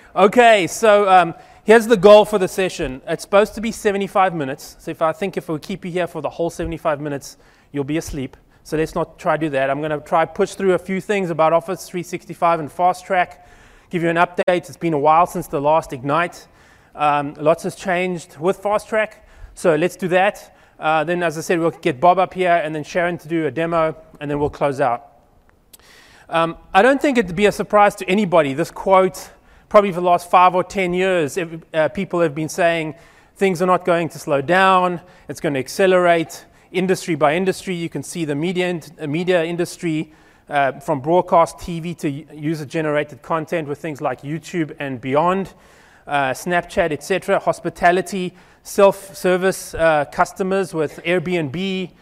Okay, so here's the goal for the session. It's supposed to be 75 minutes. So if we keep you here for the whole 75 minutes, you'll be asleep. So let's not try to do that. I'm going to try push through a few things about Office 365 and Fast Track, give you an update. It's been a while since the last Ignite. Lots has changed with Fast Track. So let's do that. Then, as I said, we'll get Bob up here and then Sharon to do a demo, and then we'll close out. I don't think it'd be a surprise to anybody. This quote, probably for the last 5 or 10 years, people have been saying things are not going to slow down, it's going to accelerate. Industry by industry, you can see the media industry, from broadcast TV to user-generated content with things like YouTube and beyond, Snapchat, etc., hospitality, self-service customers with Airbnb,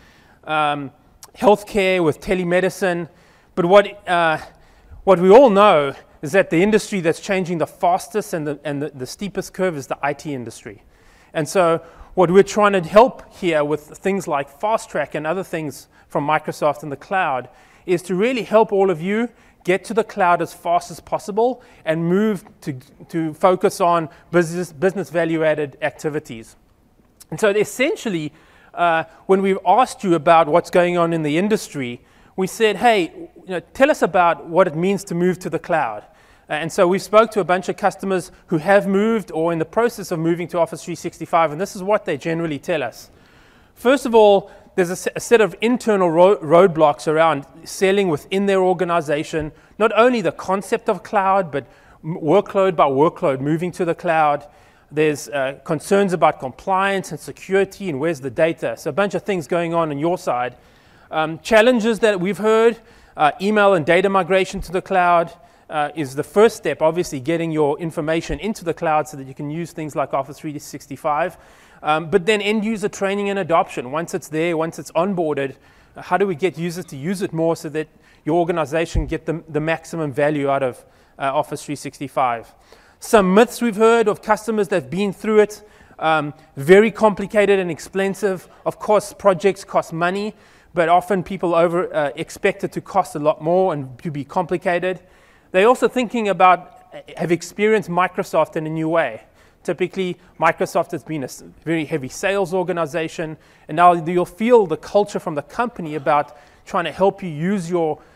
healthcare with telemedicine. But what we all know is that the industry that's changing the fastest and the steepest curve is the IT industry. And so what we're trying to help here with things like Fast Track and other things from Microsoft in the cloud is to really help all of you get to the cloud as fast as possible and move to focus on business value-added activities. And so essentially, when we've asked you about what's going on in the industry, we said, hey, tell us about what it means to move to the cloud. And so we spoke to a bunch of customers who have moved or in the process of moving to Office 365, and this is what they generally tell us. First of all, there's a set of internal roadblocks around selling within their organization, not only the concept of cloud, but workload by workload moving to the cloud. There's concerns about compliance and security and where's the data. So a bunch of things going on your side. Challenges that we've heard, email and data migration to the cloud is the first step, obviously getting your information into the cloud so that you can use things like Office 365. But then end user training and adoption. Once it's there, once it's onboarded, how do we get users to use it more so that your organization get the maximum value out of Office 365? Some myths we've heard of customers that have been through it. Very complicated and expensive. Of course, projects cost money, but often people expect it to cost a lot more and to be complicated. They're also thinking have experienced Microsoft in a new way. Typically, Microsoft has been a very heavy sales organization, and now you'll feel the culture from the company about trying to help you use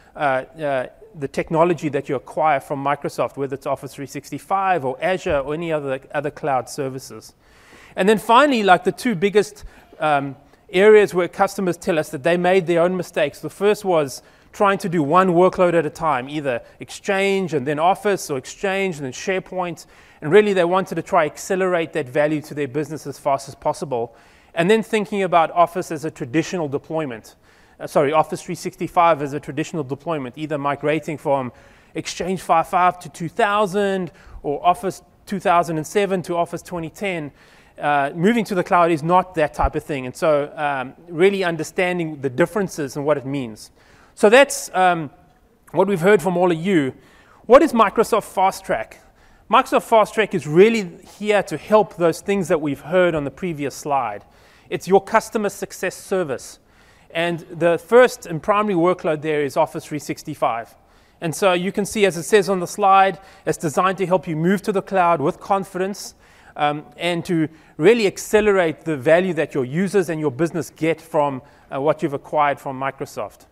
the technology that you acquire from Microsoft, whether it's Office 365 or Azure or any other cloud services. And then finally, like the two biggest areas where customers tell us that they made their own mistakes. The first was trying to do one workload at a time, either Exchange and then Office, or Exchange and then SharePoint. And really they wanted to try accelerate that value to their business as fast as possible. And then thinking about Office as a traditional deployment. Office 365 as a traditional deployment, either migrating from Exchange 5.5 to 2000 or Office 2007 to Office 2010. Moving to the cloud is not that type of thing. And so really understanding the differences and what it means. So that's what we've heard from all of you. What is Microsoft Fast Track? Microsoft Fast Track is really here to help those things that we've heard on the previous slide. It's your customer success service. And the first and primary workload there is Office 365. And so you can see, as it says on the slide, it's designed to help you move to the cloud with confidence and to really accelerate the value that your users and your business get from what you've acquired from Microsoft.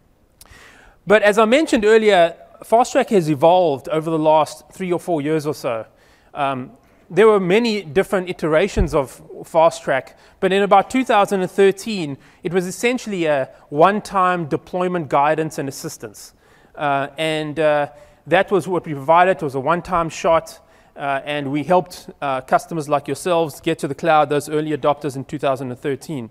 But as I mentioned earlier, Fast Track has evolved over the last 3 or 4 years or so. There were many different iterations of Fast Track, but in about 2013, it was essentially a one-time deployment guidance and assistance. And that was what we provided. It was a one-time shot, and we helped customers like yourselves get to the cloud, those early adopters in 2013.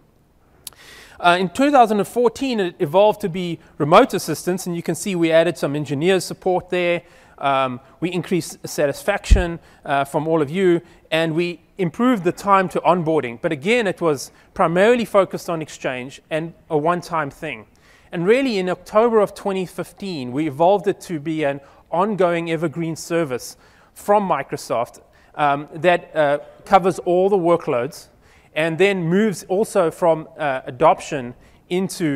In 2014, it evolved to be remote assistance, and you can see we added some engineer support there. We increased satisfaction from all of you, and we improved the time to onboarding. But again, it was primarily focused on Exchange and a one-time thing. And really, in October of 2015, we evolved it to be an ongoing evergreen service from Microsoft that covers all the workloads, and then moves also from from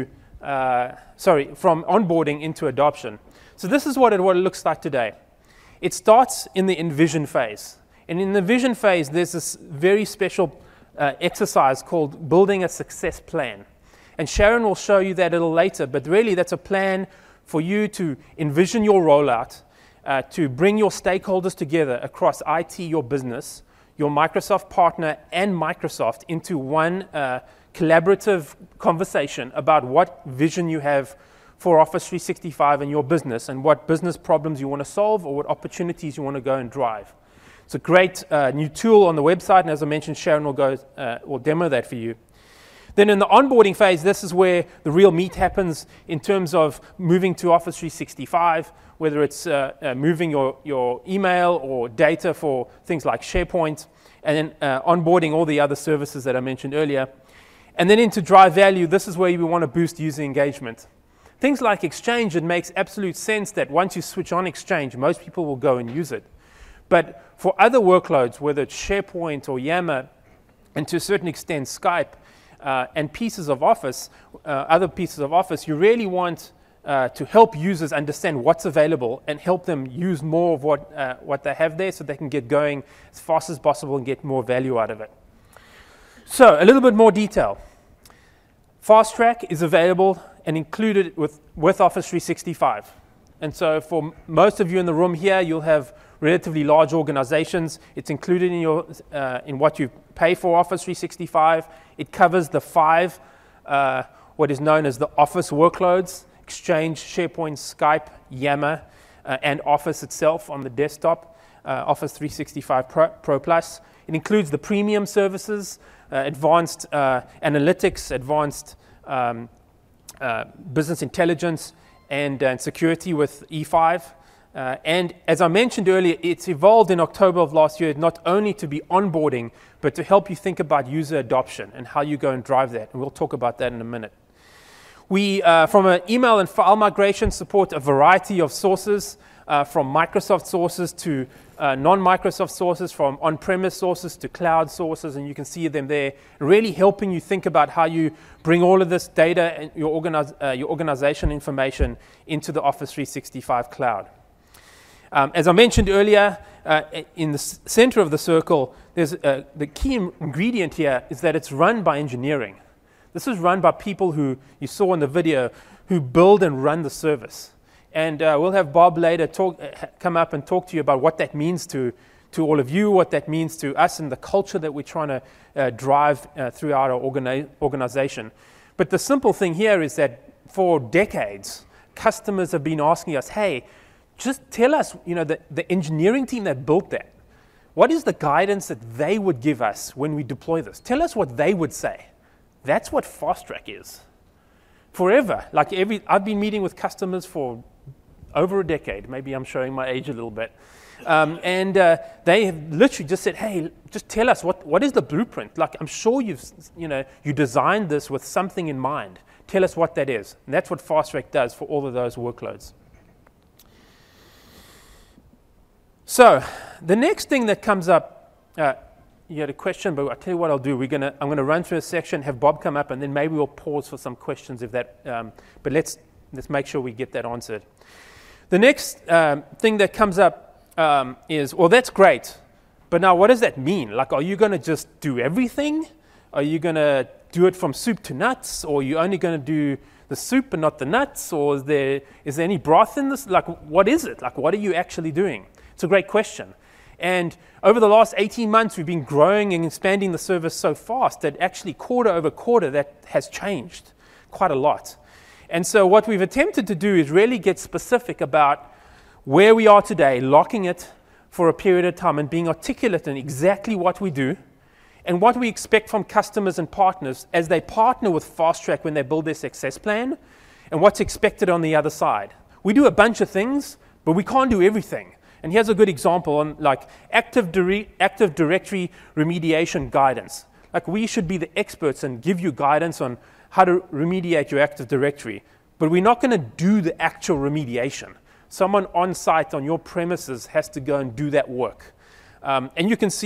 onboarding into adoption. So this is what it looks like today. It starts in the envision phase. And in the vision phase, there's this very special exercise called building a success plan. And Sharon will show you that a little later, but really that's a plan for you to envision your rollout, to bring your stakeholders together across IT, your business, your Microsoft partner, and Microsoft into one collaborative conversation about what vision you have for Office 365 and your business, and what business problems you want to solve or what opportunities you want to go and drive. It's a great new tool on the website, and as I mentioned, Sharon will demo that for you. Then in the onboarding phase, this is where the real meat happens in terms of moving to Office 365, whether it's moving your email or data for things like SharePoint, and then onboarding all the other services that I mentioned earlier. And then into drive value, this is where we want to boost user engagement. Things like Exchange, it makes absolute sense that once you switch on Exchange, most people will go and use it. But for other workloads, whether it's SharePoint or Yammer, and to a certain extent Skype, and pieces of Office, other pieces of Office, you really want to help users understand what's available and help them use more of what they have there so they can get going as fast as possible and get more value out of it. So, a little bit more detail. Fast Track is available and included with Office 365. And so for most of you in the room here, you'll have relatively large organizations. It's included in what you pay for Office 365. It covers the 5, what is known as the Office workloads: Exchange, SharePoint, Skype, Yammer, and Office itself on the desktop, Office 365 Pro Plus. It includes the premium services, advanced analytics, advanced business intelligence, and security with E5. And as I mentioned earlier, it's evolved in October of last year not only to be onboarding, but to help you think about user adoption and how you go and drive that. And we'll talk about that in a minute. We, from an email and file migration, support a variety of sources, from Microsoft sources to non-Microsoft sources, from on-premise sources to cloud sources, and you can see them there, really helping you think about how you bring all of this data and your organization information into the Office 365 cloud. As I mentioned earlier, in the center of the circle, there's the key ingredient here is that it's run by engineering. This is run by people who you saw in the video who build and run the service. And we'll have Bob later come up and talk to you about what that means to all of you, what that means to us, and the culture that we're trying to drive throughout our organization. But the simple thing here is that for decades, customers have been asking us, hey, just tell us, the engineering team that built that, what is the guidance that they would give us when we deploy this? Tell us what they would say. That's what Fast Track is. Forever, I've been meeting with customers for over a decade. Maybe I'm showing my age a little bit. And they have literally just said, hey, just tell us what is the blueprint? Like, I'm sure you designed this with something in mind. Tell us what that is. And that's what Fast Track does for all of those workloads. So the next thing that comes up, you had a question, but I'll tell you what I'll do. I'm going to run through a section, have Bob come up, and then maybe we'll pause for some questions if that. But let's make sure we get that answered. The next thing that comes up is, well, that's great, but now what does that mean? Like, are you going to just do everything? Are you going to do it from soup to nuts, or are you only going to do the soup and not the nuts, or is there any broth in this? Like, what is it? Like, what are you actually doing? It's a great question. And over the last 18 months, we've been growing and expanding the service so fast that actually quarter over quarter, that has changed quite a lot. And so what we've attempted to do is really get specific about where we are today, locking it for a period of time and being articulate in exactly what we do and what we expect from customers and partners as they partner with Fast Track when they build their success plan, and what's expected on the other side. We do a bunch of things, but we can't do everything. And here's a good example on Active Directory remediation guidance. Like, we should be the experts and give you guidance on how to remediate your Active Directory, but we're not going to do the actual remediation. Someone on site on your premises has to go and do that work. And you can see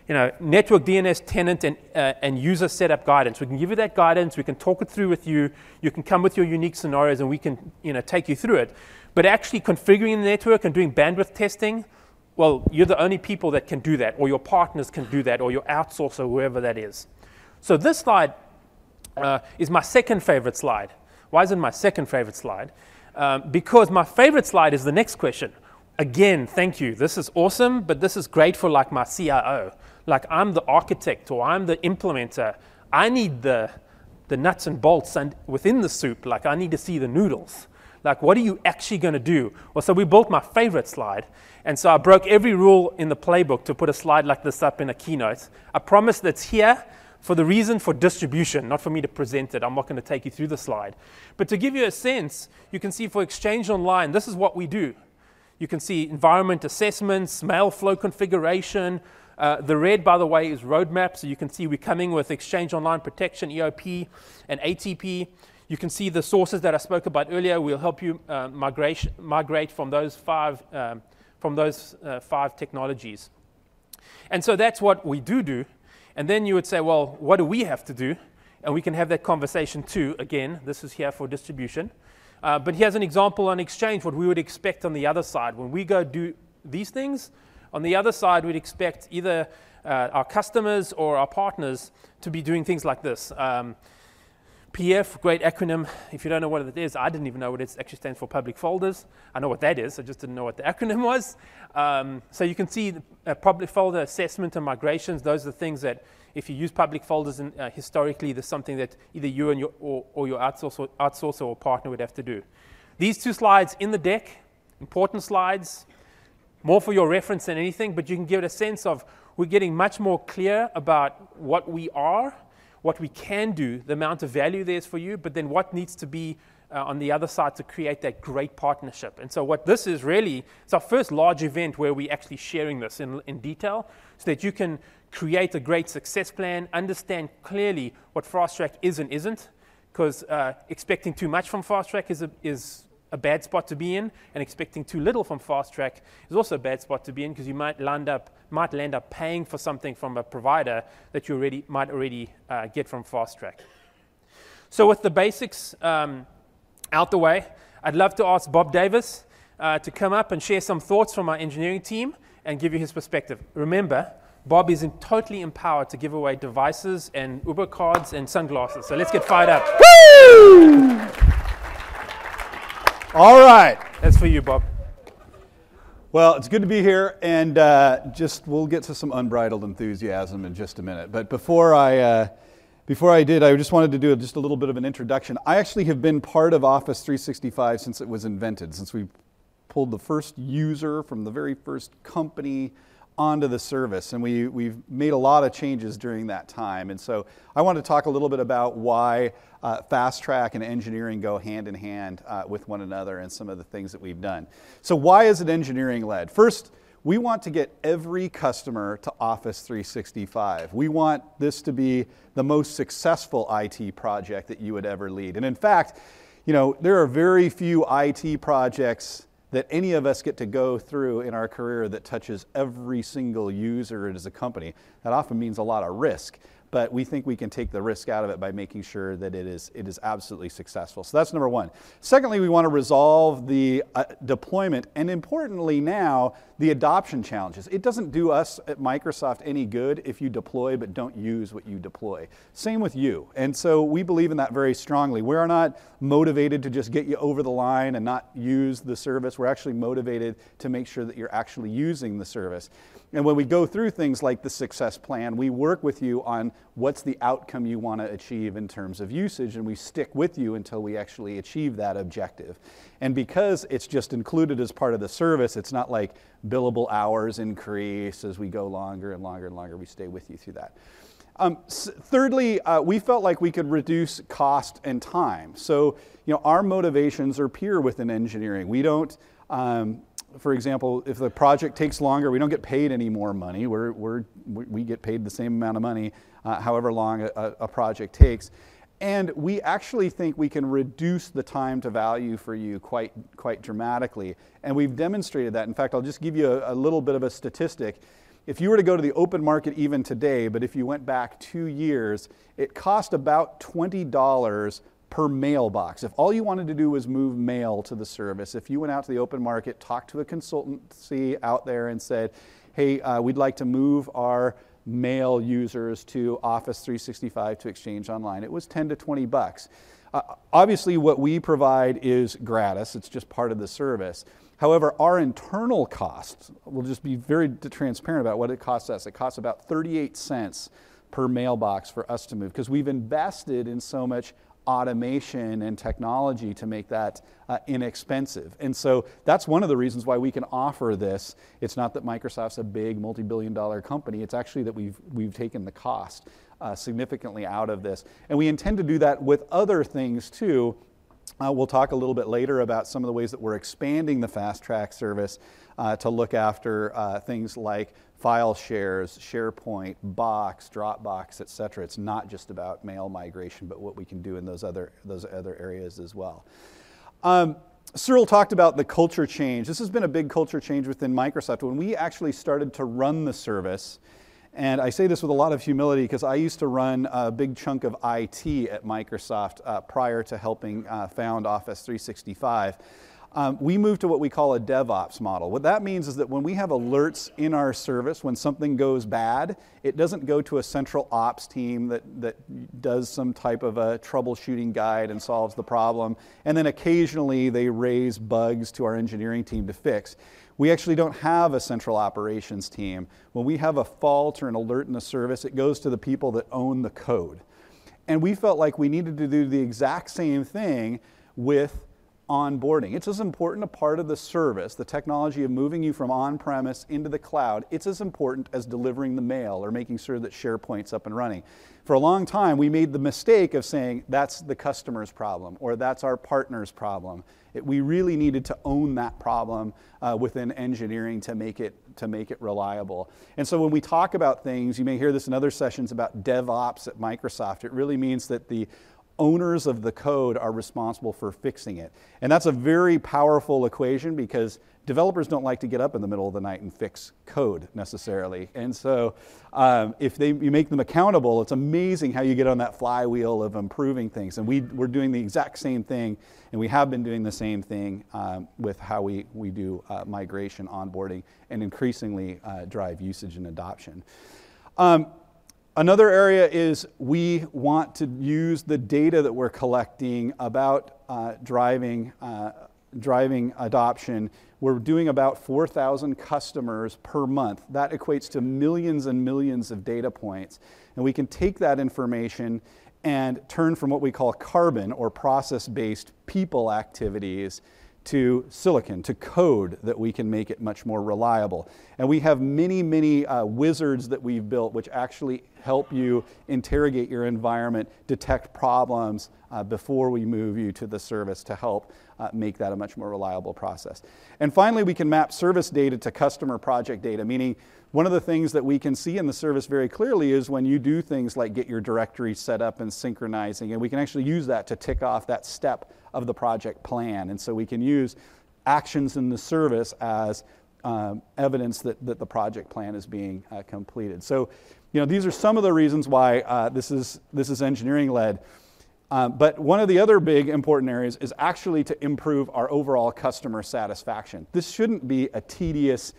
network DNS tenant and user setup guidance. We can give you that guidance. We can talk it through with you. You can come with your unique scenarios, and we can take you through it. But actually configuring the network and doing bandwidth testing, well, you're the only people that can do that, or your partners can do that, or your outsourcer, whoever that is. So this slide is my second favorite slide. Why is it my second favorite slide? Because my favorite slide is the next question. Again, thank you. This is awesome, but this is great for like my CIO. Like I'm the architect or I'm the implementer. I need the nuts and bolts and within the soup. Like I need to see the noodles. Like what are you actually going to do? Well, so we built my favorite slide. And so I broke every rule in the playbook to put a slide like this up in a keynote. I promise that's here for the reason for distribution, not for me to present it. I'm not going to take you through the slide. But to give you a sense, you can see for Exchange Online, this is what we do. You can see environment assessments, mail flow configuration. The red, by the way, is roadmap. So you can see we're coming with Exchange Online Protection, EOP, and ATP. You can see the sources that I spoke about earlier. We'll help you migrate from those five technologies. And so that's what we do. And then you would say, well, what do we have to do? And we can have that conversation too. Again, this is here for distribution. But here's an example on Exchange, what we would expect on the other side. When we go do these things, on the other side, we'd expect either our customers or our partners to be doing things like this. PF, great acronym. If you don't know what it is, I didn't even know what it actually stands for, public folders. I know what that is, I just didn't know what the acronym was. So you can see public folder assessment and migrations. Those are the things that if you use public folders, historically, there's something that either you and your outsourcer or partner would have to do. These two slides in the deck, important slides, more for your reference than anything, but you can give it a sense of we're getting much more clear about what we are, what we can do, the amount of value there's for you, but then what needs to be on the other side to create that great partnership. And so what this is really, it's our first large event where we're actually sharing this in detail so that you can create a great success plan, understand clearly what Fast Track is and isn't, because expecting too much from Fast Track is a bad spot to be in, and expecting too little from Fast Track is also a bad spot to be in, because you might land up paying for something from a provider that you might already get from Fast Track. So with the basics out the way, I'd love to ask Bob Davis to come up and share some thoughts from our engineering team and give you his perspective. Remember, Bob is totally empowered to give away devices and Uber cards and sunglasses. So let's get fired up. Woo! All right. That's for you, Bob. Well, it's good to be here, and we'll get to some unbridled enthusiasm in just a minute. But before I did, I just wanted to do just a little bit of an introduction. I actually have been part of Office 365 since it was invented, since we pulled the first user from the very first company onto the service, and we've made a lot of changes during that time. And so I want to talk a little bit about why Fast Track and engineering go hand in hand with one another, and some of the things that we've done. So why is it engineering led? First, we want to get every customer to Office 365. We want this to be the most successful IT project that you would ever lead. And in fact, there are very few IT projects that any of us get to go through in our career that touches every single user as a company. That often means a lot of risk, but we think we can take the risk out of it by making sure that it is absolutely successful. So that's number one. Secondly, we want to resolve the deployment, and importantly now, the adoption challenges. It doesn't do us at Microsoft any good if you deploy but don't use what you deploy. Same with you. And so we believe in that very strongly. We're not motivated to just get you over the line and not use the service. We're actually motivated to make sure that you're actually using the service. And when we go through things like the success plan, we work with you on what's the outcome you want to achieve in terms of usage, and we stick with you until we actually achieve that objective. And because it's just included as part of the service, it's not like billable hours increase as we go longer and longer and longer. We stay with you through that. Thirdly, we felt like we could reduce cost and time. So, our motivations are pure within engineering. We don't, for example, if the project takes longer, we don't get paid any more money. We get paid the same amount of money, however long a project takes. And we actually think we can reduce the time to value for you quite dramatically. And we've demonstrated that. In fact, I'll just give you a little bit of a statistic. if you were to go to the open market even today, but if you went back 2 years, it cost about $20 per mailbox. If all you wanted to do was move mail to the service, if you went out to the open market, talked to a consultancy out there and said, hey, we'd like to move our mail users to Office 365 to Exchange Online, it was 10 to 20 bucks. Obviously, what we provide is gratis. It's just part of the service. However, our internal costs, we'll just be very transparent about what it costs us. It costs about 38 cents per mailbox for us to move because we've invested in so much automation and technology to make that inexpensive. And so that's one of the reasons why we can offer this. It's not that Microsoft's a big multi-billion-dollar company. It's actually that we've taken the cost significantly out of this. And we intend to do that with other things too. We'll talk a little bit later about some of the ways that we're expanding the Fast Track service to look after things like file shares, SharePoint, Box, Dropbox, et cetera. It's not just about mail migration, but what we can do in those other areas as well. Cyril talked about the culture change. This has been a big culture change within Microsoft. When we actually started to run the service, and I say this with a lot of humility because I used to run a big chunk of IT at Microsoft prior to helping found Office 365. We moved to what we call a DevOps model. What that means is that when we have alerts in our service, when something goes bad, it doesn't go to a central ops team that does some type of a troubleshooting guide and solves the problem, and then occasionally they raise bugs to our engineering team to fix. We actually don't have a central operations team. When we have a fault or an alert in the service, it goes to the people that own the code. And we felt like we needed to do the exact same thing with onboarding. It's as important a part of the service, the technology of moving you from on-premise into the cloud, it's as important as delivering the mail or making sure that SharePoint's up and running. For a long time, we made the mistake of saying that's the customer's problem or that's our partner's problem. We really needed to own that problem within engineering to make it reliable. And so when we talk about things, you may hear this in other sessions about DevOps at Microsoft. It really means that the owners of the code are responsible for fixing it. And that's a very powerful equation because developers don't like to get up in the middle of the night and fix code necessarily. And so if you make them accountable, it's amazing how you get on that flywheel of improving things. And we're doing the exact same thing, and we have been doing the same thing with how we do migration, onboarding, and increasingly drive usage and adoption. Another area is we want to use the data that we're collecting about driving adoption. We're doing about 4,000 customers per month. That equates to millions and millions of data points. And we can take that information and turn from what we call carbon or process-based people activities to silicon, to code that we can make it much more reliable. And we have many, many wizards that we've built which actually help you interrogate your environment, detect problems before we move you to the service to help make that a much more reliable process. And finally, we can map service data to customer project data, meaning one of the things that we can see in the service very clearly is when you do things like get your directory set up and synchronizing, and we can actually use that to tick off that step of the project plan. And so we can use actions in the service as evidence that the project plan is being completed. So, these are some of the reasons why this is engineering led. But one of the other big important areas is actually to improve our overall customer satisfaction. This shouldn't be a tedious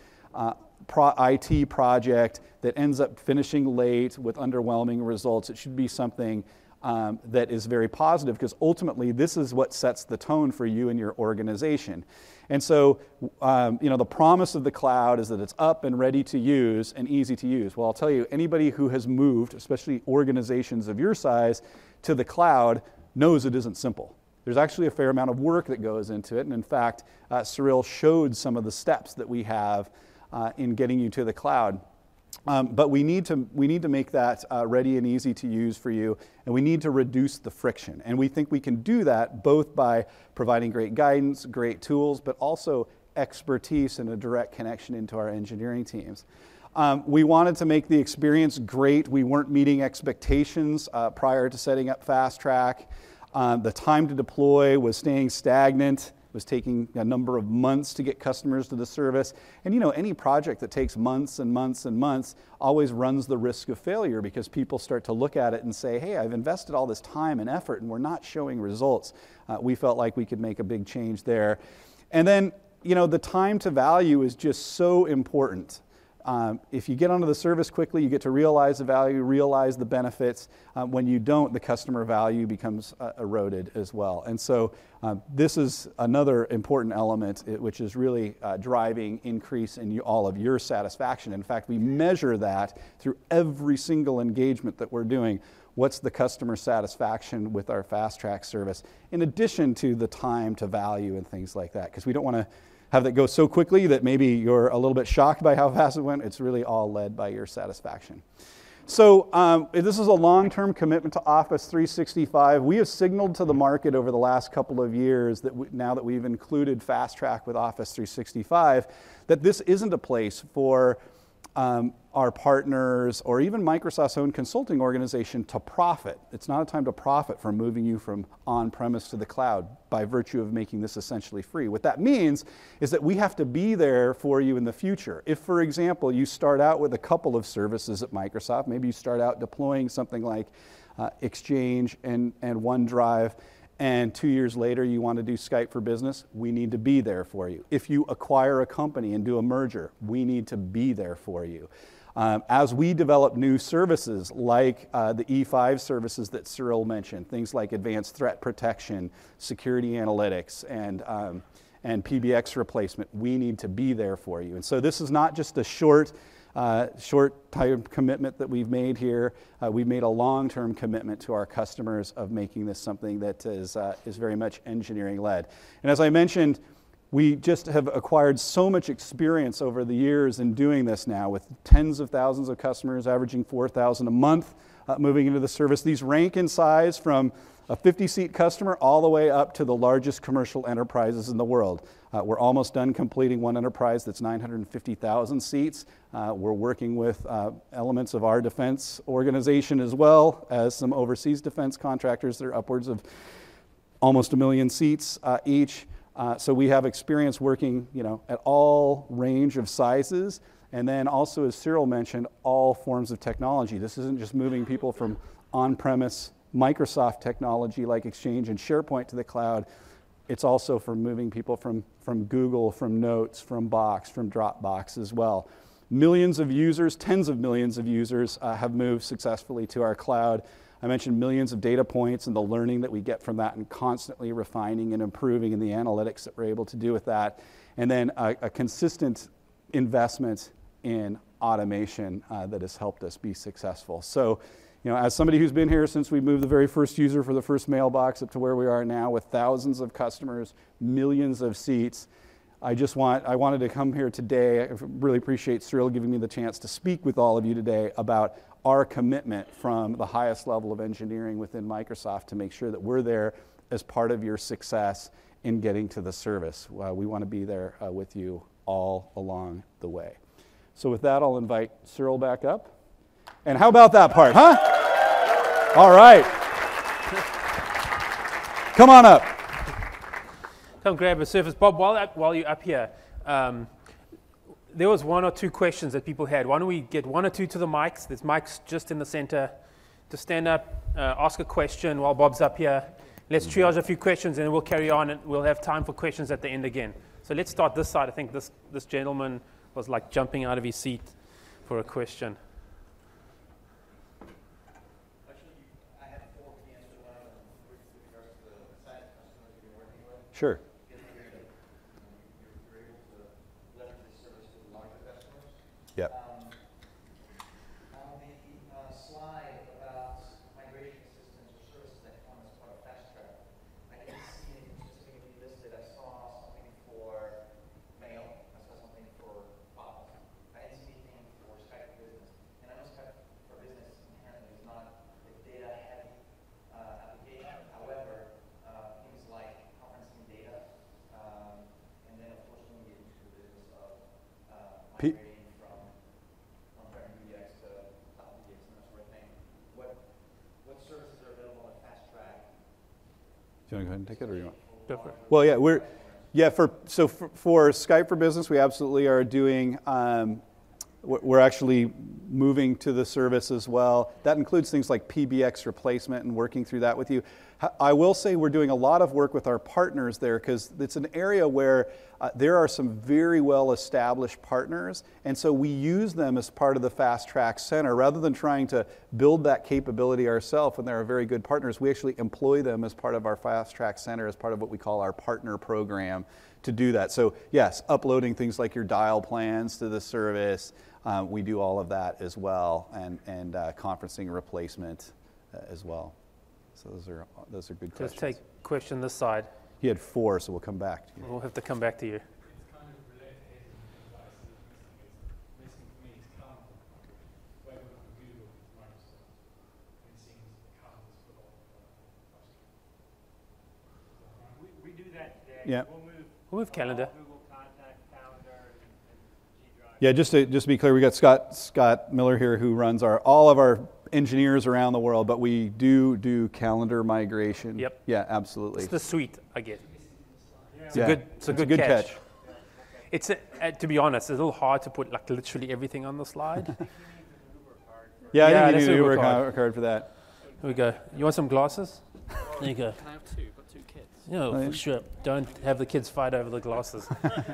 IT project that ends up finishing late with underwhelming results. It should be something that is very positive because ultimately this is what sets the tone for you and your organization. And so, the promise of the cloud is that it's up and ready to use and easy to use. Well, I'll tell you, anybody who has moved, especially organizations of your size, to the cloud knows it isn't simple. There's actually a fair amount of work that goes into it. And in fact, Cyril showed some of the steps that we have in getting you to the cloud. But we need to make that ready and easy to use for you, and we need to reduce the friction. And we think we can do that both by providing great guidance, great tools, but also expertise and a direct connection into our engineering teams. We wanted to make the experience great. We weren't meeting expectations prior to setting up Fast Track. The time to deploy was staying stagnant. was taking a number of months to get customers to the service. And any project that takes months and months and months always runs the risk of failure, because people start to look at it and say, hey, I've invested all this time and effort and we're not showing results. We felt like we could make a big change there. And then, the time to value is just so important. If you get onto the service quickly, you get to realize the value, realize the benefits. When you don't, the customer value becomes eroded as well. And so this is another important element, which is really driving increase in all of your satisfaction. In fact, we measure that through every single engagement that we're doing. What's the customer satisfaction with our Fast Track service, in addition to the time to value and things like that, because we don't want to have that go so quickly that maybe you're a little bit shocked by how fast it went. It's really all led by your satisfaction. So this is a long-term commitment to Office 365. We have signaled to the market over the last couple of years that now that we've included Fast Track with Office 365, that this isn't a place for our partners or even Microsoft's own consulting organization to profit. It's not a time to profit from moving you from on-premise to the cloud by virtue of making this essentially free. What that means is that we have to be there for you in the future. If, for example, you start out with a couple of services at Microsoft, maybe you start out deploying something like Exchange and OneDrive, and 2 years later you want to do Skype for Business, we need to be there for you. If you acquire a company and do a merger, we need to be there for you. As we develop new services like the E5 services that Cyril mentioned, things like advanced threat protection, security analytics, and PBX replacement, we need to be there for you. And so this is not just a short time commitment that we've made here. We've made a long-term commitment to our customers of making this something that is very much engineering-led. And as I mentioned, we just have acquired so much experience over the years in doing this now, with tens of thousands of customers averaging 4,000 a month moving into the service. These rank in size from a 50-seat customer all the way up to the largest commercial enterprises in the world. We're almost done completing one enterprise that's 950,000 seats. We're working with elements of our defense organization as well as some overseas defense contractors that are upwards of almost 1 million seats each. So we have experience working, at all range of sizes, and then also, as Cyril mentioned, all forms of technology. This isn't just moving people from on-premise Microsoft technology like Exchange and SharePoint to the cloud. It's also for moving people from Google, from Notes, from Box, from Dropbox as well. Millions of users, tens of millions of users have moved successfully to our cloud. I mentioned millions of data points and the learning that we get from that, and constantly refining and improving in the analytics that we're able to do with that. And then a consistent investment in automation that has helped us be successful. So, as somebody who's been here since we moved the very first user for the first mailbox up to where we are now with thousands of customers, millions of seats, I wanted to come here today. I really appreciate Cyril giving me the chance to speak with all of you today about our commitment from the highest level of engineering within Microsoft to make sure that we're there as part of your success in getting to the service. We want to be there with you all along the way. So with that, I'll invite Cyril back up. And how about that part, huh? All right. Come on up. Come grab a surface. Bob, while you're up here, there was 1 or 2 questions that people had. Why don't we get 1 or 2 to the mics? There's mics just in the center. To stand up, ask a question while Bob's up here. Let's triage a few questions, and then we'll carry on, and we'll have time for questions at the end again. So let's start this side. I think this gentleman was like jumping out of his seat for a question. Sure. Yep. On the slide about migration systems or services that come as part of Fast Track, I didn't see anything specifically listed. I saw something for mail. I saw something for files. I didn't see anything for Skype for Business. And I know Skype for Business inherently is not a data-heavy application. However, things like conferencing data, and then of course when we get into the business of migrating Do you want to go ahead and take it, or you want? Go for it. Well, yeah, Yeah, for Skype for Business, we absolutely are doing, we're actually moving to the service as well. That includes things like PBX replacement and working through that with you. I will say we're doing a lot of work with our partners there because it's an area where there are some very well established partners, and so we use them as part of the Fast Track Center. Rather than trying to build that capability ourselves when there are very good partners, we actually employ them as part of our Fast Track Center, as part of what we call our partner program to do that. So yes, uploading things like your dial plans to the service, we do all of that as well, and conferencing replacement as well. So those are good questions. Just take question this side. He had 4, so we'll come back to you. We'll have to come back to you. It's kind of related to devices. It's missing for me is Calendar. Whether we can do with Microsoft, it seems the Calendar for all we do that today. Yeah. We'll move Calendar. Google Contact, Calendar, and G Drive. Yeah, just to be clear, we got Scott Miller here who runs all of our engineers around the world, but we do calendar migration. Yep. Yeah, absolutely. It's the suite, I get. It's Yeah. a good catch. It's to be honest, it's a little hard to put like literally everything on the slide. Yeah, Yeah, I think that's you need a an Uber Uber card for that. Here we go. You want some glasses? There you go. Can I have 2? Got 2 kids. No, Oh, yeah. for sure. Don't have the kids fight over the glasses.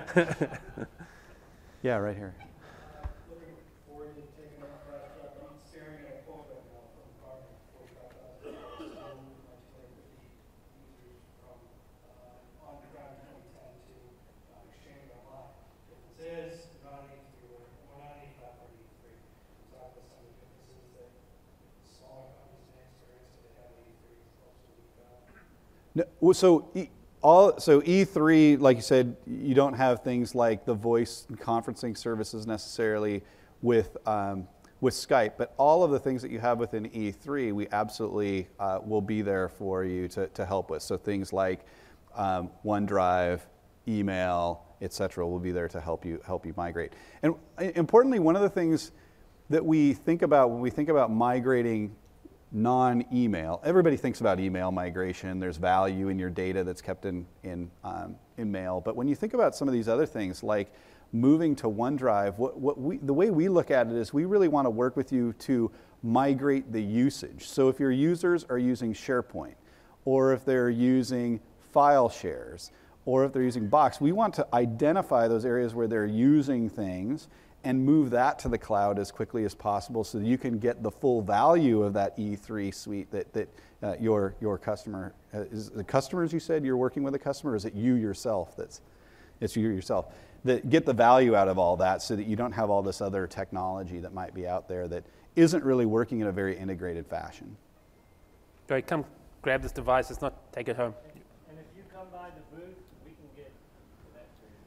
Yeah, right here. Looking forward to taking our Fast Track. I'm staring at a quote right now from Garmin, $45,000. 250 users from on-prem 2010 to Exchange Online. Difference is, we're not an E5 or E3. Talk about some of the differences that smaller companies may experience if they have an E3 as opposed to E5. No, so E3, like you said, you don't have things like the voice and conferencing services necessarily with Skype, but all of the things that you have within E3, we absolutely will be there for you to help with. So things like OneDrive, email, etc. will be there to help you migrate. And importantly, one of the things that we think about when we think about migrating non-email, everybody thinks about email migration. There's value in your data that's kept in mail. But when you think about some of these other things, like moving to OneDrive, the way we look at it is we really want to work with you to migrate the usage. So if your users are using SharePoint, or if they're using file shares, or if they're using Box, we want to identify those areas where they're using things and move that to the cloud as quickly as possible so that you can get the full value of that E3 suite that your customer, is the customers you said you're working with a customer, or is it you yourself it's you yourself, that get the value out of all that so that you don't have all this other technology that might be out there that isn't really working in a very integrated fashion. Great, come grab this device. It's not, take it home. And if you come by the booth, we can get that to you.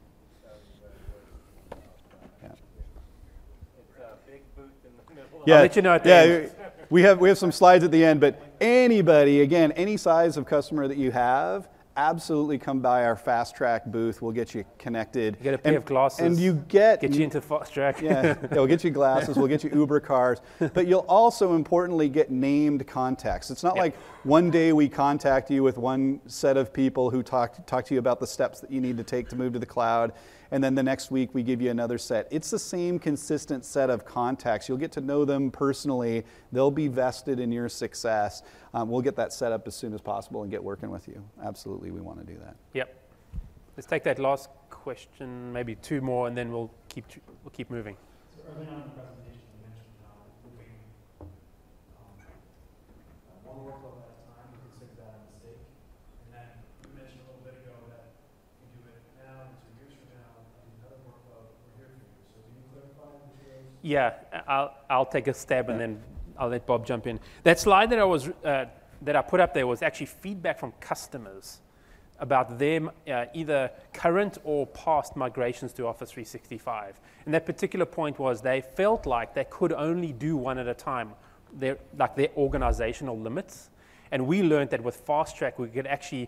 Yeah. It's a big booth in the middle. Yeah, I'll let you know at the end. we have some slides at the end, but anybody, again, any size of customer that you have, absolutely come by our Fast Track booth. We'll get you connected. You get a pair of glasses. And you get you into Fast Track. yeah, we'll get you glasses, we'll get you Uber cars, but you'll also importantly get named contacts. It's not like one day we contact you with one set of people who talk to you about the steps that you need to take to move to the cloud, and then the next week we give you another set. It's the same consistent set of contacts. You'll get to know them personally. They'll be vested in your success. We'll get that set up as soon as possible and get working with you. Absolutely, we want to do that. Yep. Let's take that last question, maybe 2 more, and then we'll keep moving. So early on in the presentation, you mentioned how moving one workload at a time, you consider that a mistake. And then you mentioned a little bit ago that if you do it now, 2 years from now, another workload, we're here for you. So can you clarify which of those? Yeah, I'll take a stab and then I'll let Bob jump in. That slide that I put up there was actually feedback from customers about them either current or past migrations to Office 365. And that particular point was they felt like they could only do one at a time, their organizational limits. And we learned that with Fast Track, we could actually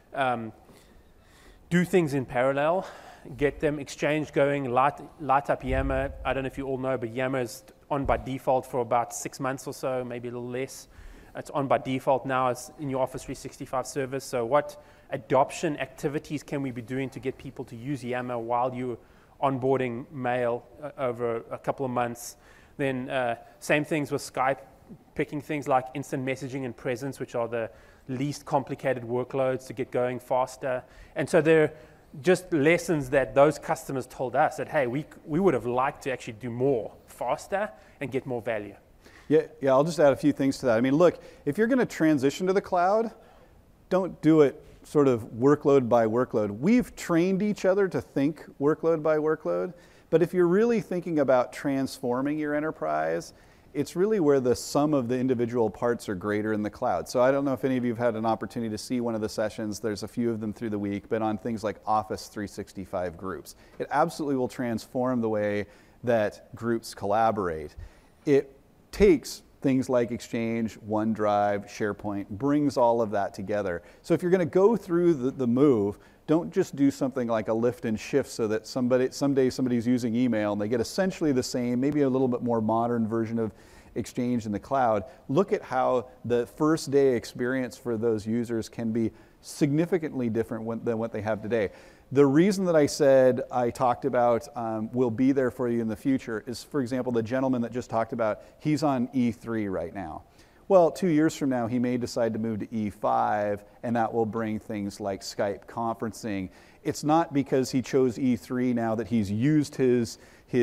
do things in parallel, get them Exchange going, light up Yammer. I don't know if you all know, but Yammer is on by default for about 6 months or so, maybe a little less. It's on by default now. It's in your Office 365 service. So what adoption activities can we be doing to get people to use Yammer while you're onboarding mail over a couple of months? Then same things with Skype, picking things like instant messaging and presence, which are the least complicated workloads to get going faster. And so they're just lessons that those customers told us that, hey, we would have liked to actually do more faster and get more value. Yeah, I'll just add a few things to that. I mean, look, if you're going to transition to the cloud, don't do it sort of workload by workload. We've trained each other to think workload by workload, but if you're really thinking about transforming your enterprise, it's really where the sum of the individual parts are greater in the cloud. So I don't know if any of you have had an opportunity to see one of the sessions. There's a few of them through the week, but on things like Office 365 groups. It absolutely will transform the way that groups collaborate. It takes things like Exchange, OneDrive, SharePoint, brings all of that together. So if you're going to go through the move, don't just do something like a lift and shift so that someday somebody's using email and they get essentially the same, maybe a little bit more modern version of Exchange in the cloud. Look at how the first day experience for those users can be significantly different than what they have today. The reason that I said I talked about will be there for you in the future is, for example, the gentleman that just talked about, he's on E3 right now. Well, 2 years from now, he may decide to move to E5, and that will bring things like Skype conferencing. It's not because he chose E3 now that he's used his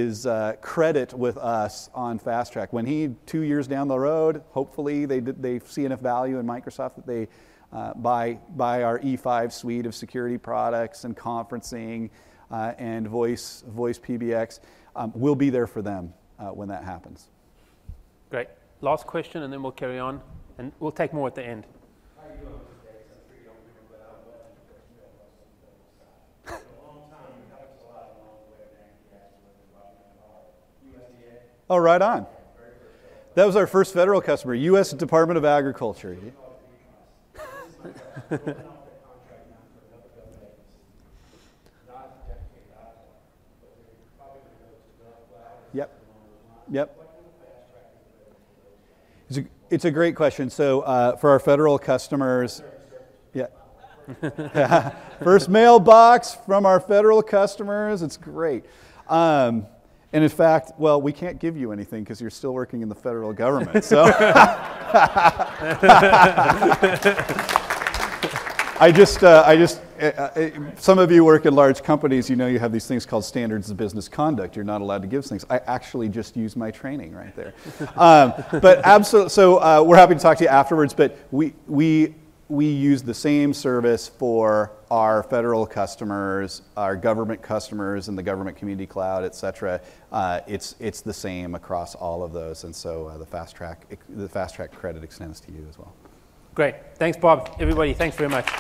credit with us on Fast Track. When 2 years down the road, hopefully they see enough value in Microsoft that they buy our E5 suite of security products and conferencing and voice PBX. We'll be there for them when that happens. Great. Last question, and then we'll carry on, and we'll take more at the end. How are you doing these days? I'm sure you don't remember, but I was watching the first mail on the side. For a long time, you helped us a lot along the way of Yankee Axel and watching USDA. Oh, right on. That was our first federal customer, U.S. Department of Agriculture. Yep. It's a great question. So for our federal customers, first mailbox from our federal customers. It's great. And in fact, well, we can't give you anything because you're still working in the federal government. So some of you work in large companies, you know you have these things called standards of business conduct. You're not allowed to give things. I actually just used my training right there. But absolutely, so we're happy to talk to you afterwards, but we use the same service for our federal customers, our government customers, and the government community cloud, et cetera. It's the same across all of those, and so the fast track credit extends to you as well. Great. Thanks, Bob. Everybody, thanks very much.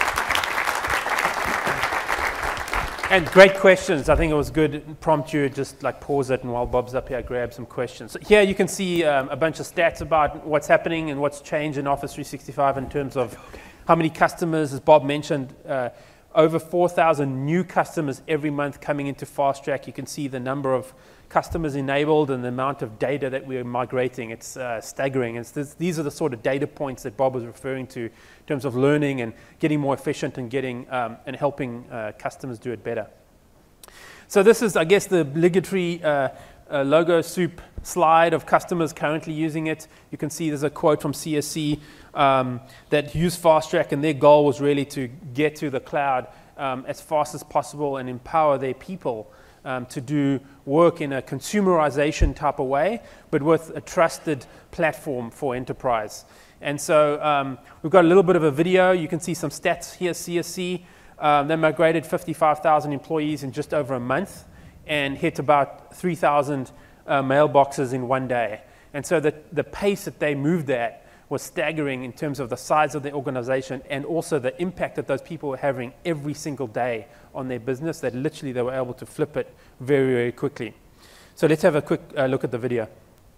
And great questions. I think it was good. Prompt you, just like pause it, and while Bob's up here, grab some questions. So here you can see a bunch of stats about what's happening and what's changed in Office 365 in terms of how many customers, as Bob mentioned, over 4,000 new customers every month coming into Fast Track. You can see the number of customers enabled and the amount of data that we're migrating. It's staggering. These are the sort of data points that Bob was referring to in terms of learning and getting more efficient and getting and helping customers do it better. So this is, I guess, the obligatory logo soup slide of customers currently using it. You can see there's a quote from CSC that used Fast Track, and their goal was really to get to the cloud as fast as possible and empower their people to do work in a consumerization type of way, but with a trusted platform for enterprise. And so we've got a little bit of a video. You can see some stats here, CSC. They migrated 55,000 employees in just over a month and hit about 3,000 mailboxes in one day. And so the pace that they moved at was staggering in terms of the size of the organization and also the impact that those people were having every single day on their business, that literally they were able to flip it very, very quickly. So let's have a quick look at the video.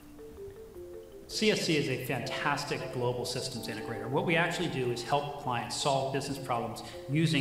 CSC is a fantastic global systems integrator. What we actually do is help clients solve business problems using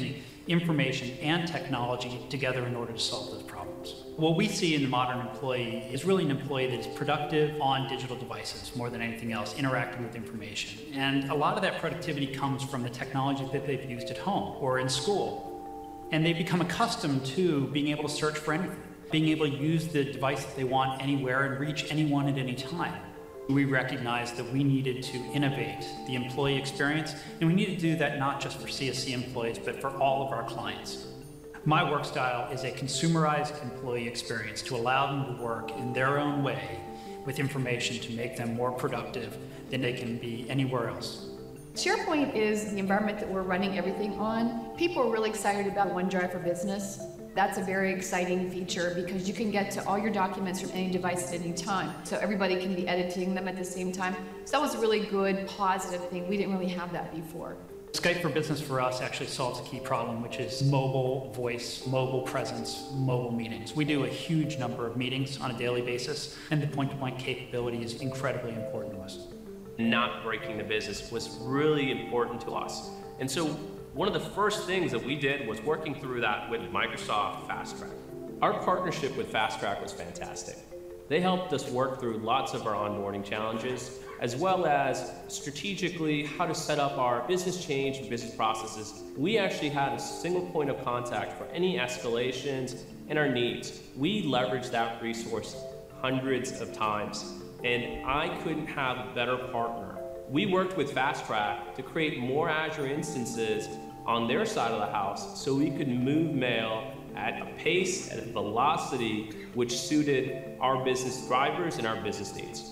information and technology together in order to solve those problems. What we see in the modern employee is really an employee that is productive on digital devices more than anything else, interacting with information. And a lot of that productivity comes from the technology that they've used at home or in school. And they become accustomed to being able to search for anything, being able to use the device that they want anywhere and reach anyone at any time. We recognized that we needed to innovate the employee experience, and we needed to do that not just for CSC employees, but for all of our clients. My work style is a consumerized employee experience to allow them to work in their own way with information to make them more productive than they can be anywhere else. SharePoint is the environment that we're running everything on. People are really excited about OneDrive for Business. That's a very exciting feature because you can get to all your documents from any device at any time. So everybody can be editing them at the same time. So that was a really good, positive thing. We didn't really have that before. Skype for Business for us actually solves a key problem, which is mobile voice, mobile presence, mobile meetings. We do a huge number of meetings on a daily basis, and the point-to-point capability is incredibly important to us. Not breaking the business was really important to us. And so one of the first things that we did was working through that with Microsoft Fast Track. Our partnership with Fast Track was fantastic. They helped us work through lots of our onboarding challenges, as well as strategically how to set up our business change and business processes. We actually had a single point of contact for any escalations and our needs. We leveraged that resource hundreds of times, and I couldn't have a better partner. We worked with Fast Track to create more Azure instances on their side of the house so we could move mail at a pace, at a velocity, which suited our business drivers and our business needs.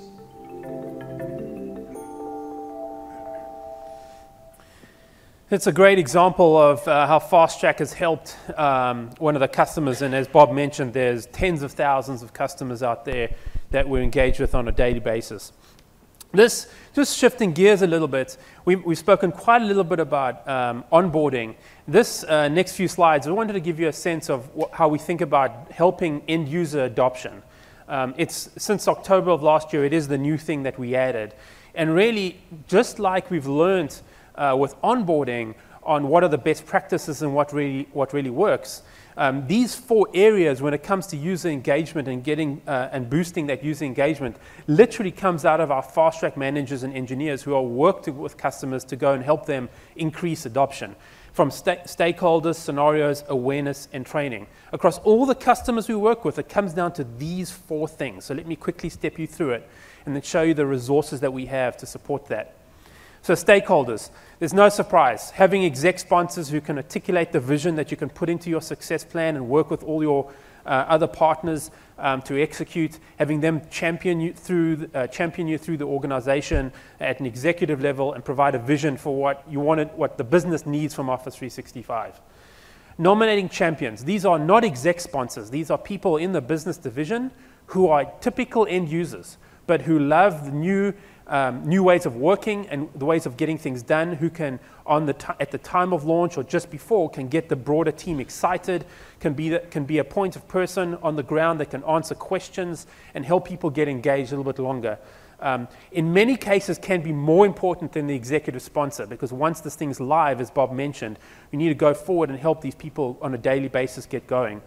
It's a great example of how Fast Track has helped one of the customers, and as Bob mentioned, there's tens of thousands of customers out there that we're engaged with on a daily basis. This, just shifting gears a little bit, we've spoken quite a little bit about onboarding. This next few slides, I wanted to give you a sense of how we think about helping end user adoption. It's since October of last year, it is the new thing that we added. And really, just like we've learned with onboarding on what are the best practices and what really works, these 4 areas when it comes to user engagement and getting and boosting that user engagement literally comes out of our Fast Track managers and engineers who are working with customers to go and help them increase adoption. From stakeholders, scenarios, awareness, and training. Across all the customers we work with, it comes down to these 4 things. So let me quickly step you through it and then show you the resources that we have to support that. So stakeholders, there's no surprise. Having exec sponsors who can articulate the vision that you can put into your success plan and work with all your other partners to execute, having them champion you through the organization at an executive level and provide a vision for what the business needs from Office 365. Nominating champions. These are not exec sponsors. These are people in the business division who are typical end users, but who love new ways of working and the ways of getting things done, who can, at the time of launch or just before, can get the broader team excited, can be a point of person on the ground that can answer questions and help people get engaged a little bit longer. In many cases can be more important than the executive sponsor, because once this thing's live, as Bob mentioned, we need to go forward and help these people on a daily basis get going.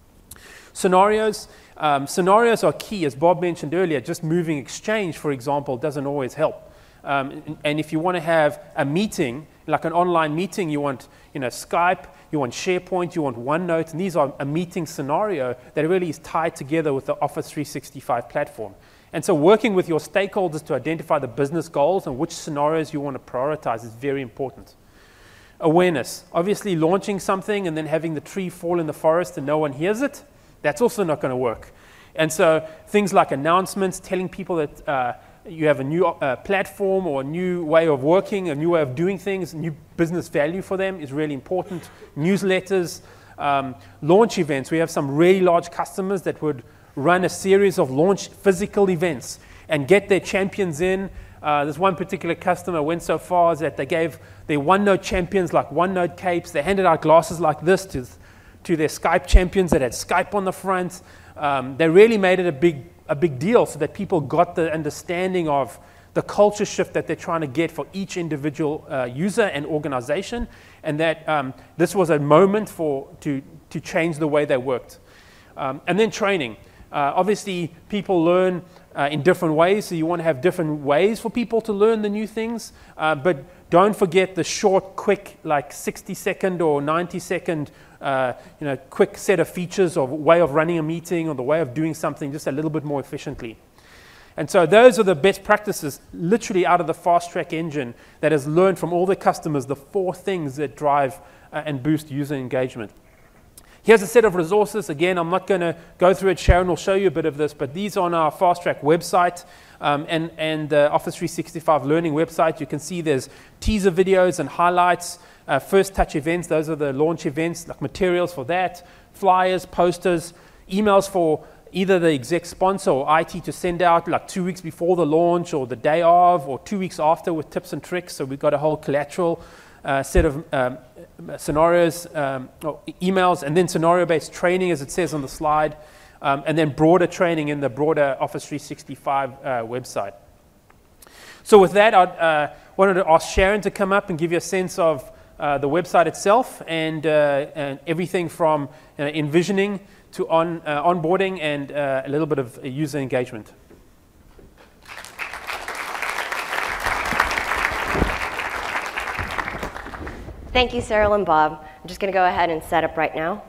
Scenarios. Scenarios are key. As Bob mentioned earlier, just moving Exchange, for example, doesn't always help. And if you want to have a meeting, like an online meeting, you want Skype, you want SharePoint, you want OneNote, and these are a meeting scenario that really is tied together with the Office 365 platform. And so working with your stakeholders to identify the business goals and which scenarios you want to prioritize is very important. Awareness. Obviously, launching something and then having the tree fall in the forest and no one hears it, that's also not going to work. And so things like announcements, telling people that you have a new platform or a new way of working, a new way of doing things, new business value for them is really important. Newsletters, launch events. We have some really large customers that would run a series of launch physical events and get their champions in. There's one particular customer went so far as that they gave their OneNote champions like OneNote capes. They handed out glasses like this to their Skype champions that had Skype on the front. They really made it a big deal so that people got the understanding of the culture shift that they're trying to get for each individual user and organization, and that this was a moment to change the way they worked. And then training. Obviously, people learn in different ways, so you want to have different ways for people to learn the new things, but don't forget the short, quick, like 60-second or 90-second quick set of features or way of running a meeting or the way of doing something just a little bit more efficiently. And so those are the best practices literally out of the Fast Track engine that has learned from all the customers the 4 things that drive and boost user engagement. Here's a set of resources. Again, I'm not going to go through it. Sharon will show you a bit of this, but these are on our Fast Track website and the Office 365 Learning website. You can see there's teaser videos and highlights, first touch events. Those are the launch events, like materials for that, flyers, posters, emails for either the exec sponsor or IT to send out like 2 weeks before the launch or the day of or 2 weeks after with tips and tricks. So we've got a whole collateral set of scenarios, or emails, and then scenario-based training, as it says on the slide, and then broader training in the broader Office 365 website. So with that, I wanted to ask Sharon to come up and give you a sense of the website itself and everything from envisioning to onboarding and a little bit of user engagement. Thank you, Cyril and Bob. I'm just going to go ahead and set up right now.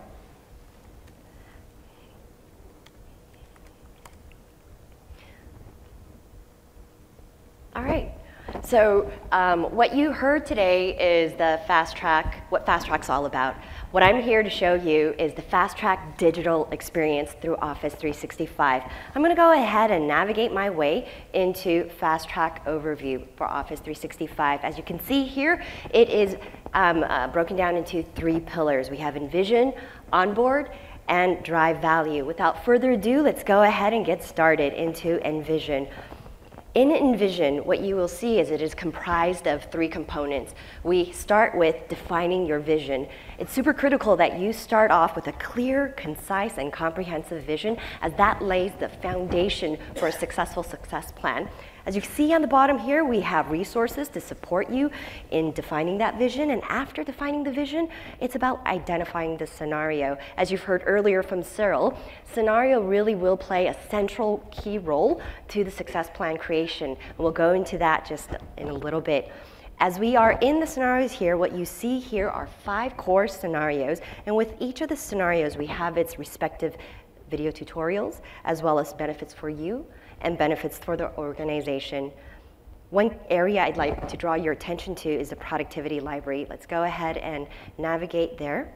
All right. So what you heard today is the Fast Track, what Fast Track's all about. What I'm here to show you is the Fast Track digital experience through Office 365. I'm going to go ahead and navigate my way into Fast Track overview for Office 365. As you can see here, it is broken down into 3 pillars. We have Envision, Onboard, and Drive Value. Without further ado, let's go ahead and get started into Envision. In Envision, what you will see is it is comprised of 3 components. We start with defining your vision. It's super critical that you start off with a clear, concise, and comprehensive vision, as that lays the foundation for a successful success plan. As you see on the bottom here, we have resources to support you in defining that vision. And after defining the vision, it's about identifying the scenario. As you've heard earlier from Cyril, scenario really will play a central key role to the success plan creation. And we'll go into that just in a little bit. As we are in the scenarios here, what you see here are 5 core scenarios. And with each of the scenarios, we have its respective video tutorials, as well as benefits for you and benefits for the organization. One area I'd like to draw your attention to is the productivity library. Let's go ahead and navigate there.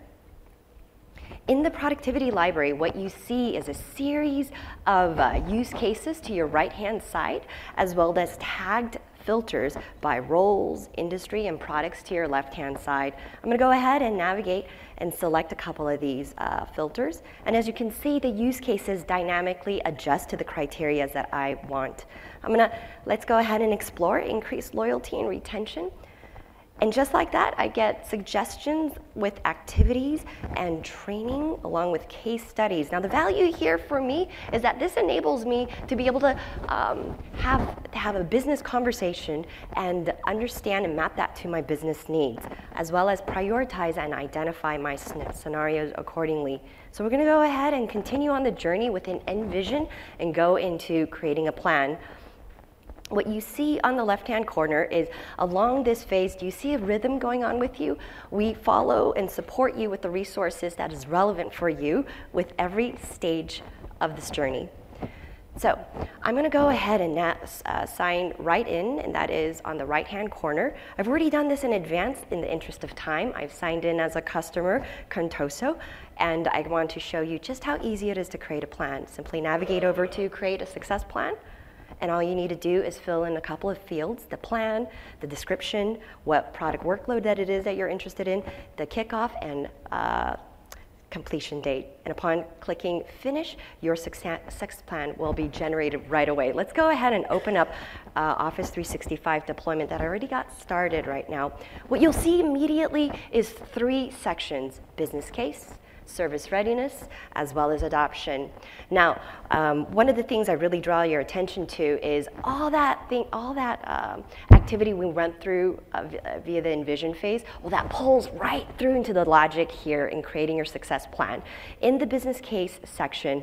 In the productivity library, what you see is a series of use cases to your right-hand side, as well as tagged filters by roles, industry, and products to your left-hand side. I'm going to go ahead and navigate and select a couple of these filters. And as you can see, the use cases dynamically adjust to the criteria that I want. Let's go ahead and explore increased loyalty and retention. And just like that, I get suggestions with activities and training along with case studies. Now, the value here for me is that this enables me to be able to have a business conversation and understand and map that to my business needs, as well as prioritize and identify my scenarios accordingly. So we're going to go ahead and continue on the journey within Envision and go into creating a plan. What you see on the left-hand corner is along this phase, do you see a rhythm going on with you? We follow and support you with the resources that is relevant for you with every stage of this journey. So I'm going to go ahead and sign right in, and that is on the right-hand corner. I've already done this in advance in the interest of time. I've signed in as a customer, Contoso, and I want to show you just how easy it is to create a plan. Simply navigate over to Create a Success Plan. And all you need to do is fill in a couple of fields: the plan, the description, what product workload that it is that you're interested in, the kickoff, and completion date. And upon clicking finish, your success plan will be generated right away. Let's go ahead and open up Office 365 deployment that I already got started right now. What you'll see immediately is 3 sections: business case, service readiness, as well as adoption. Now, one of the things I really draw your attention to is all that activity we went through via the envision phase. Well, that pulls right through into the logic here in creating your success plan. In the business case section,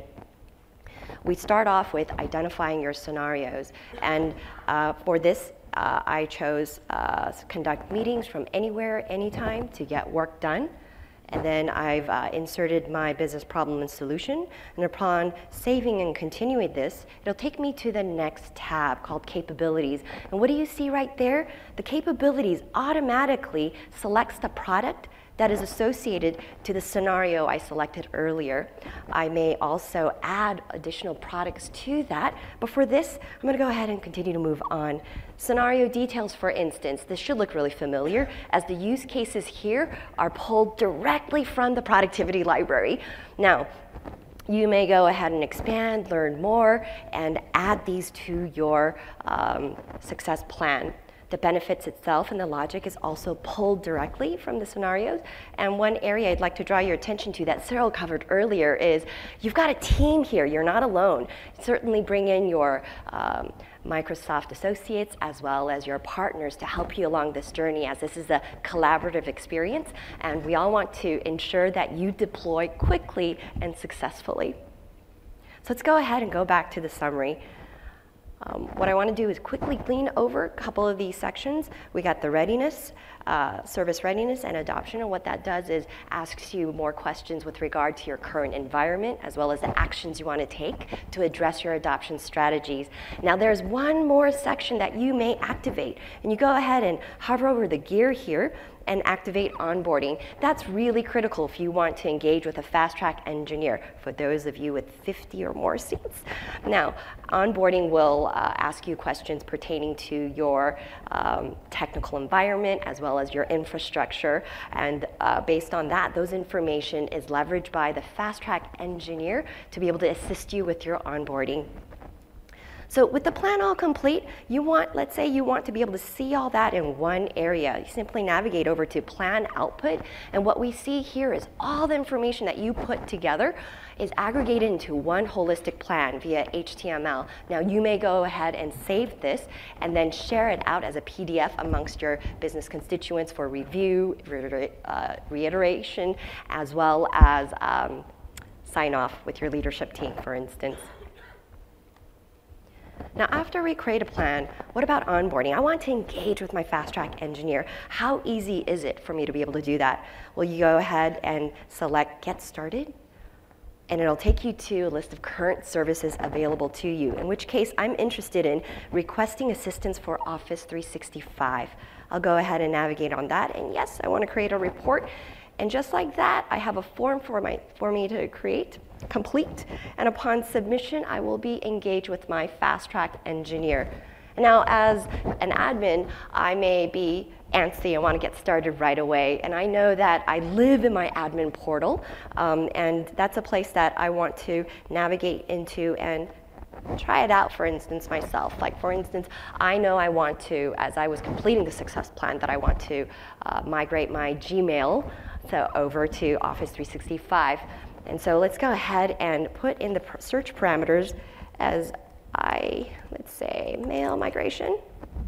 we start off with identifying your scenarios, and for this, I chose conduct meetings from anywhere, anytime to get work done. And then I've inserted my business problem and solution. And upon saving and continuing this, it'll take me to the next tab called capabilities. And what do you see right there? The capabilities automatically selects the product that is associated to the scenario I selected earlier. I may also add additional products to that, but for this, I'm gonna go ahead and continue to move on. Scenario details, for instance, this should look really familiar, as the use cases here are pulled directly from the productivity library. Now, you may go ahead and expand, learn more, and add these to your success plan. The benefits itself and the logic is also pulled directly from the scenarios. And one area I'd like to draw your attention to that Cyril covered earlier is you've got a team here. You're not alone. Certainly bring in your Microsoft associates as well as your partners to help you along this journey, as this is a collaborative experience. And we all want to ensure that you deploy quickly and successfully. So let's go ahead and go back to the summary. What I want to do is quickly glean over a couple of these sections. We got the readiness, service readiness and adoption, and what that does is asks you more questions with regard to your current environment as well as the actions you want to take to address your adoption strategies. Now there's one more section that you may activate, and you go ahead and hover over the gear here and activate onboarding. That's really critical if you want to engage with a fast track engineer, for those of you with 50 or more seats. Now, onboarding will ask you questions pertaining to your technical environment as well as your infrastructure, and based on that, those information is leveraged by the fast track engineer to be able to assist you with your onboarding. So with the plan all complete, let's say you want to be able to see all that in one area. You simply navigate over to Plan Output, and what we see here is all the information that you put together is aggregated into one holistic plan via HTML. Now you may go ahead and save this and then share it out as a PDF amongst your business constituents for review, reiteration, as well as sign off with your leadership team, for instance. Now, after we create a plan, what about onboarding? I want to engage with my fast track engineer. How easy is it for me to be able to do that? Well, you go ahead and select Get Started, and it'll take you to a list of current services available to you, in which case I'm interested in requesting assistance for Office 365. I'll go ahead and navigate on that, and yes, I want to create a report. And just like that, I have a form for me to complete, and upon submission, I will be engaged with my fast track engineer. Now, as an admin, I may be antsy and want to get started right away, and I know that I live in my admin portal, and that's a place that I want to navigate into and try it out, for instance, myself. Like, for instance, I know I want to, as I was completing the success plan, that I want to migrate my Gmail over to Office 365. And so let's go ahead and put in the search parameters as let's say, mail migration.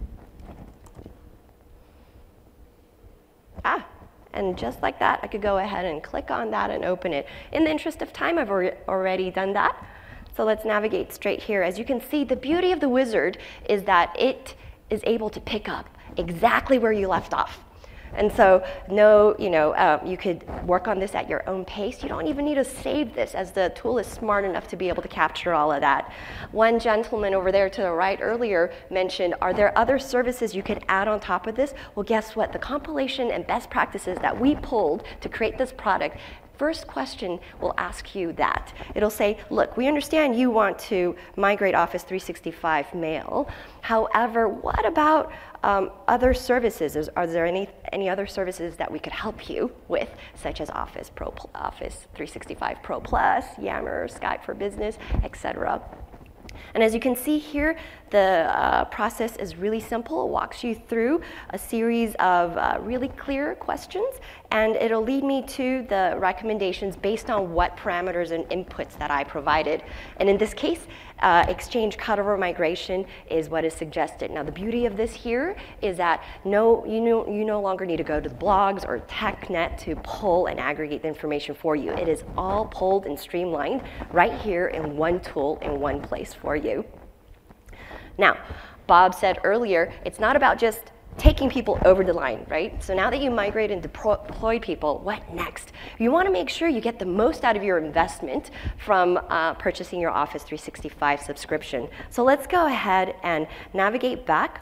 And just like that, I could go ahead and click on that and open it. In the interest of time, I've already done that. So let's navigate straight here. As you can see, the beauty of the wizard is that it is able to pick up exactly where you left off. And so you could work on this at your own pace. You don't even need to save this, as the tool is smart enough to be able to capture all of that. One gentleman over there to the right earlier mentioned, are there other services you could add on top of this? Well, guess what? The compilation and best practices that we pulled to create this product, first question will ask you that. It'll say, look, we understand you want to migrate Office 365 mail. However, what about other services? Are there any other services that we could help you with, such as Office 365 Pro Plus, Yammer, Skype for Business, etc.? And as you can see here, the process is really simple. It walks you through a series of really clear questions, and it'll lead me to the recommendations based on what parameters and inputs that I provided. And in this case, Exchange cutover migration is what is suggested. Now, the beauty of this here is that you no longer need to go to the blogs or TechNet to pull and aggregate the information for you. It is all pulled and streamlined right here in one tool in one place for you. Now, Bob said earlier, it's not about just taking people over the line, right? So now that you migrate and deployed people, what next? You want to make sure you get the most out of your investment from purchasing your Office 365 subscription. So let's go ahead and navigate back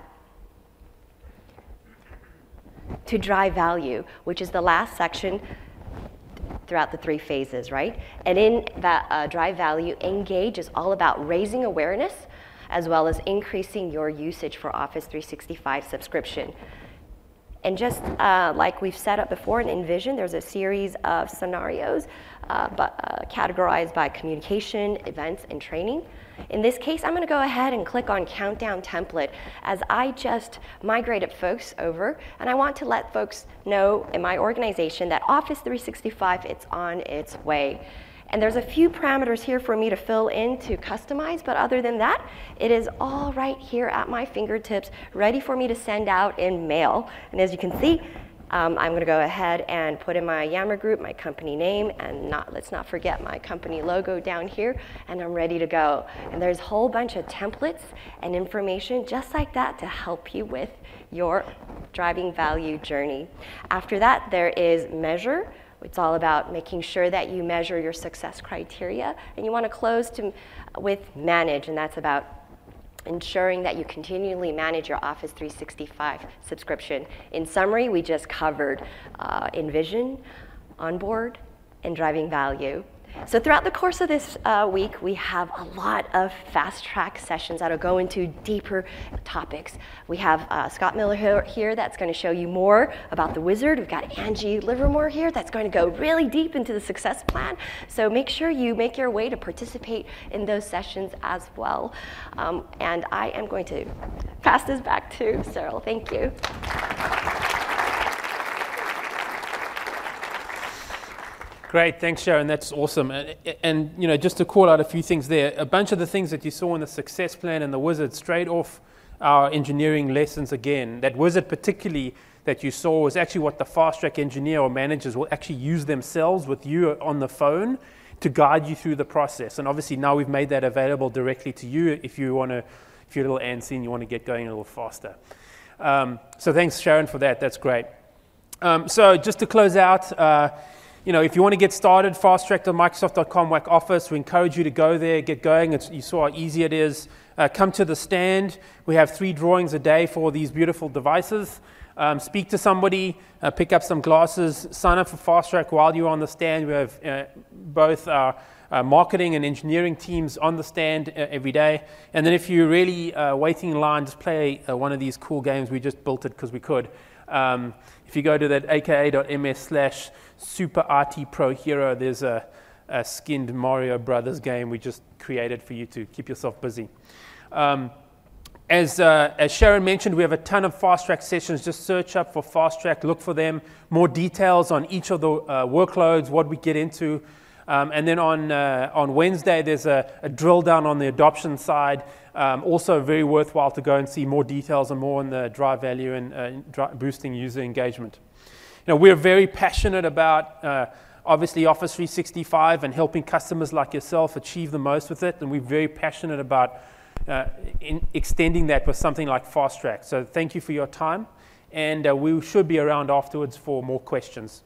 to drive value, which is the last section throughout the 3 phases, right? And in that drive value, engage is all about raising awareness as well as increasing your usage for Office 365 subscription. And just like we've set up before in Envision, there's a series of scenarios categorized by communication, events, and training. In this case, I'm going to go ahead and click on Countdown Template as I just migrated folks over, and I want to let folks know in my organization that Office 365, it's on its way. And there's a few parameters here for me to fill in to customize, but other than that, it is all right here at my fingertips, ready for me to send out in mail. And as you can see, I'm going to go ahead and put in my Yammer group, my company name, and let's not forget my company logo down here, and I'm ready to go. And there's a whole bunch of templates and information just like that to help you with your driving value journey. After that, there is Measure. It's all about making sure that you measure your success criteria, and you want to close with Manage, and that's about ensuring that you continually manage your Office 365 subscription. In summary, we just covered Envision, Onboard, and driving value. So throughout the course of this week, we have a lot of fast track sessions that'll go into deeper topics. We have Scott Miller here that's going to show you more about the wizard. We've got Angie Livermore here that's going to go really deep into the success plan. So make sure you make your way to participate in those sessions as well. And I am going to pass this back to Cyril. Thank you. Great, thanks, Sharon. That's awesome. And you know, just to call out a few things there, a bunch of the things that you saw in the success plan and the wizard straight off our engineering lessons again. That wizard particularly that you saw was actually what the fast track engineer or managers will actually use themselves with you on the phone to guide you through the process. And obviously now we've made that available directly to you if you're a little antsy and you want to get going a little faster. So thanks, Sharon, for that. That's great. So just to close out, you know, if you want to get started, fasttrack.microsoft.com/office. We encourage you to go there, get going. You saw how easy it is. Come to the stand. We have 3 drawings a day for these beautiful devices. Speak to somebody, pick up some glasses, sign up for Fast Track while you're on the stand. We have both our marketing and engineering teams on the stand every day. And then if you're really waiting in line, just play one of these cool games. We just built it because we could. If you go to that aka.ms/Super RT Pro Hero, there's a skinned Mario Brothers game we just created for you to keep yourself busy. As Sharon mentioned, we have a ton of Fast Track sessions. Just search up for Fast Track, look for them. More details on each of the workloads, what we get into. And then on Wednesday, there's a drill down on the adoption side. Also very worthwhile to go and see more details and more on the drive value and boosting user engagement. You know, we're very passionate about obviously Office 365 and helping customers like yourself achieve the most with it. And we're very passionate about extending that with something like Fast Track. So thank you for your time. And we should be around afterwards for more questions.